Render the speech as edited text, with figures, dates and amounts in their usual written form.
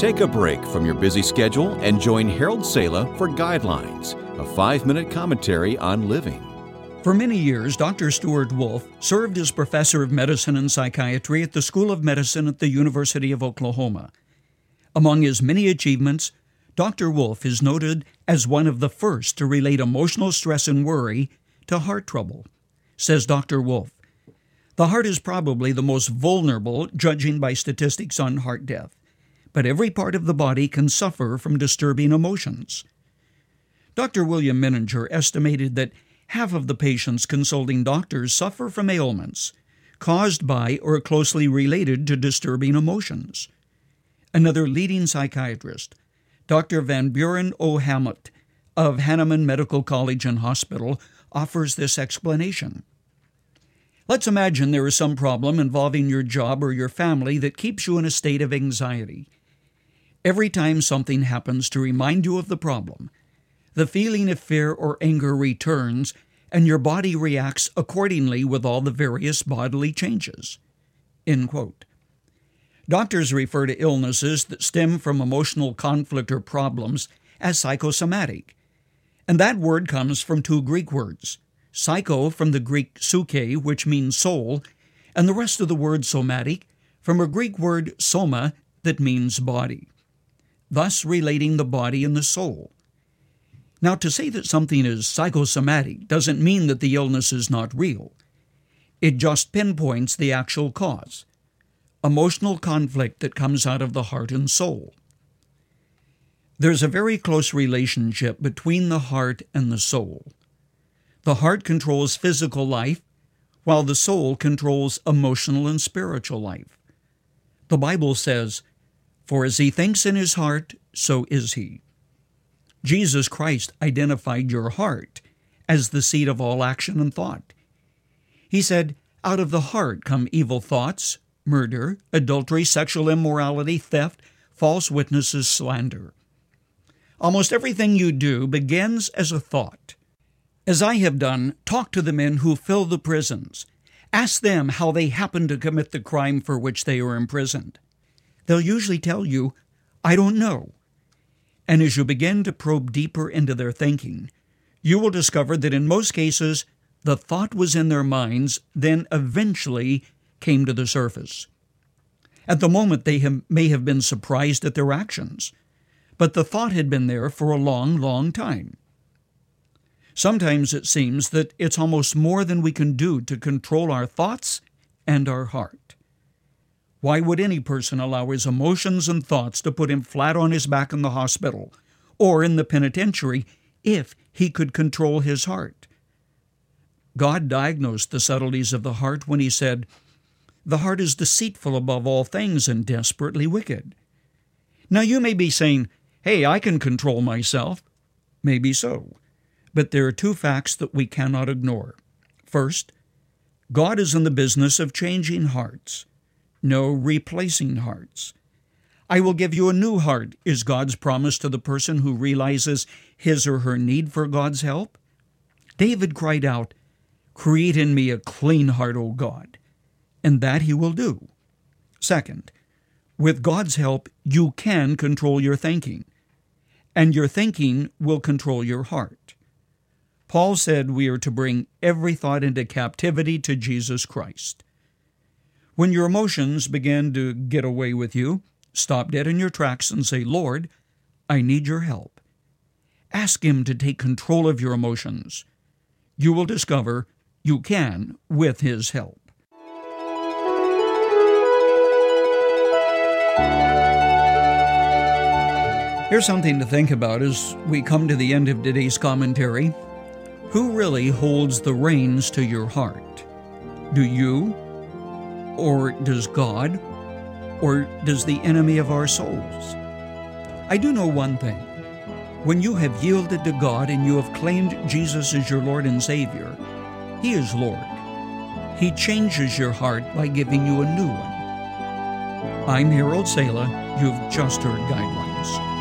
Take a break from your busy schedule and join Harold Sala for Guidelines, a 5-minute commentary on living. For many years, Dr. Stuart Wolf served as professor of medicine and psychiatry at the School of Medicine at the University of Oklahoma. Among his many achievements, Dr. Wolf is noted as one of the first to relate emotional stress and worry to heart trouble. Says Dr. Wolf, "The heart is probably the most vulnerable, judging by statistics on heart death, but every part of the body can suffer from disturbing emotions." Dr. William Menninger estimated that half of the patients consulting doctors suffer from ailments caused by or closely related to disturbing emotions. Another leading psychiatrist, Dr. Van Buren O. Hamlet of Hahnemann Medical College and Hospital, offers this explanation. Let's imagine there is some problem involving your job or your family that keeps you in a state of anxiety. Every time something happens to remind you of the problem, the feeling of fear or anger returns, and your body reacts accordingly with all the various bodily changes. End quote. Doctors refer to illnesses that stem from emotional conflict or problems as psychosomatic. And that word comes from two Greek words, psycho from the Greek psyche, which means soul, and the rest of the word somatic from a Greek word soma that means body, thus relating the body and the soul. Now, to say that something is psychosomatic doesn't mean that the illness is not real. It just pinpoints the actual cause, emotional conflict that comes out of the heart and soul. There's a very close relationship between the heart and the soul. The heart controls physical life, while the soul controls emotional and spiritual life. The Bible says, "For as he thinks in his heart, so is he." Jesus Christ identified your heart as the seat of all action and thought. He said, "Out of the heart come evil thoughts, murder, adultery, sexual immorality, theft, false witnesses, slander." Almost everything you do begins as a thought. As I have done, talk to the men who fill the prisons. Ask them how they happened to commit the crime for which they are imprisoned. They'll usually tell you, "I don't know." And as you begin to probe deeper into their thinking, you will discover that in most cases, the thought was in their minds, then eventually came to the surface. At the moment, they may have been surprised at their actions, but the thought had been there for a long, long time. Sometimes it seems that it's almost more than we can do to control our thoughts and our heart. Why would any person allow his emotions and thoughts to put him flat on his back in the hospital or in the penitentiary if he could control his heart? God diagnosed the subtleties of the heart when he said, "The heart is deceitful above all things and desperately wicked." Now you may be saying, "Hey, I can control myself." Maybe so. But there are two facts that we cannot ignore. First, God is in the business of changing hearts, no replacing hearts. "I will give you a new heart," is God's promise to the person who realizes his or her need for God's help. David cried out, "Create in me a clean heart, O God," and that he will do. Second, with God's help, you can control your thinking, and your thinking will control your heart. Paul said we are to bring every thought into captivity to Jesus Christ. When your emotions begin to get away with you, stop dead in your tracks and say, "Lord, I need your help." Ask Him to take control of your emotions. You will discover you can with His help. Here's something to think about as we come to the end of today's commentary. Who really holds the reins to your heart? Do you? Or does God? Or does the enemy of our souls? I do know one thing. When you have yielded to God and you have claimed Jesus as your Lord and Savior, He is Lord. He changes your heart by giving you a new one. I'm Harold Sala. You've just heard Guidelines.